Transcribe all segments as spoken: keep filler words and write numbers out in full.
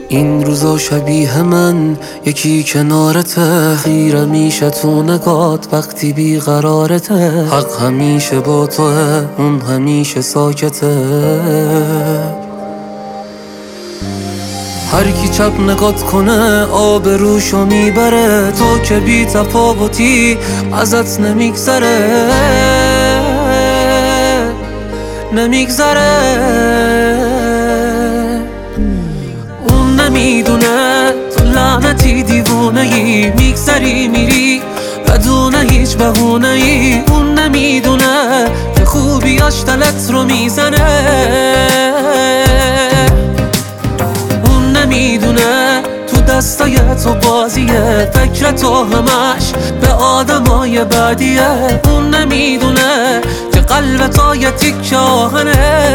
این روزا شبیه من یکی کنارته، خیره میشه تو نگات وقتی بیقرارته. حق همیشه با توه، اون همیشه ساکته. هر کی چپ نگات کنه آب روشو میبره، تو که بی تفاوتی ازت نمیگذره نمیگذره. اون نمیدونه تو لعنتی دیوونه ای، میگذری میری بدون هیچ بهونه ای. اون نمیدونه که خوبیاش دلت رو میزنه. اون نمیدونه تو دستای تو بازیه، فکر تو همش به آدمای بعدیه. اون نمیدونه که قلب تو یه تیکه آهنه.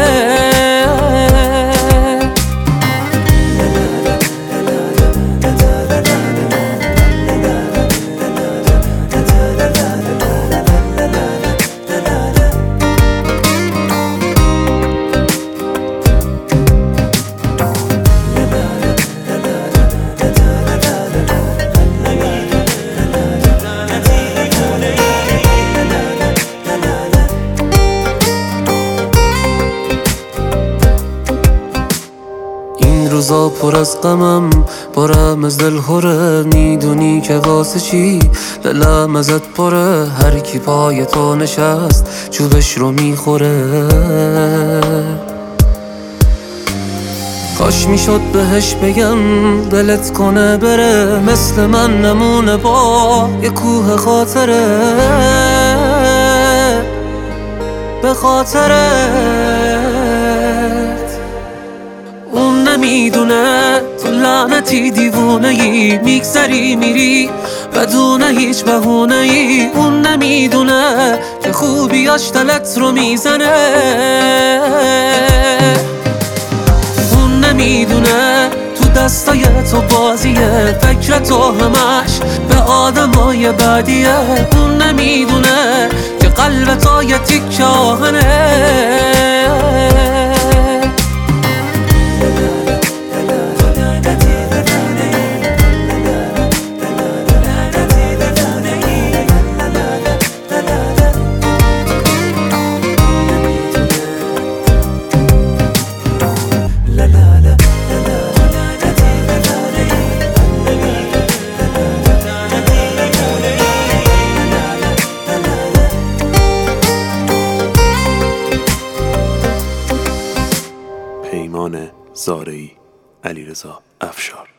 روزا پر از غمم، پرم از دل خوره. میدونی که واسه چی دلم ازت پره. هر کی پای تو نشست چوبش رو میخوره. کاش میشد بهش بگم دلت کنه بره، مثل من نمونه با یه کوه خاطره. به خاطرت اون نمیدونه تو لعنتی دیوونه ای، میگذری میری بدون هیچ بهونه ای. اون نمیدونه که خوبیاش دلت رو میزنه. اون نمیدونه تو دستای تو بازیه، فکر تو همش به آدمای بعدیه. اون نمیدونه که قلب تو یه تیکه آهنه. پیمان زارعی، علیرضا افشار.